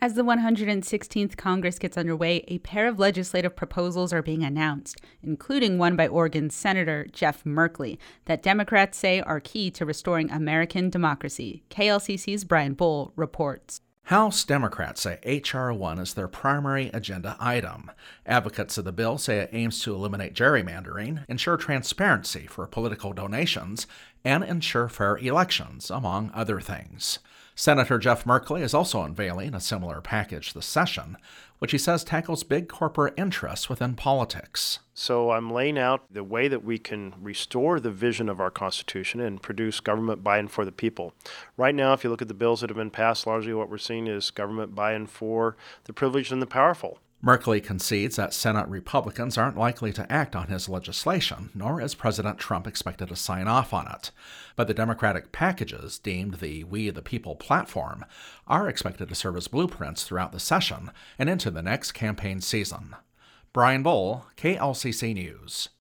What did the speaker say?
As the 116th Congress gets underway, a pair of legislative proposals are being announced, including one by Oregon's Senator Jeff Merkley, that Democrats say are key to restoring American democracy. KLCC's Brian Bull reports. House Democrats say H.R. 1 is their primary agenda item. Advocates of the bill say it aims to eliminate gerrymandering, ensure transparency for political donations, and ensure fair elections, among other things. Senator Jeff Merkley is also unveiling a similar package this session, which he says tackles big corporate interests within politics. So I'm laying out the way that we can restore the vision of our Constitution and produce government buy-in for the people. Right now, if you look at the bills that have been passed, largely what we're seeing is government buy-in for the privileged and the powerful. Merkley concedes that Senate Republicans aren't likely to act on his legislation, nor is President Trump expected to sign off on it. But the Democratic packages, deemed the We the People platform, are expected to serve as blueprints throughout the session and into the next campaign season. Brian Bull, KLCC News.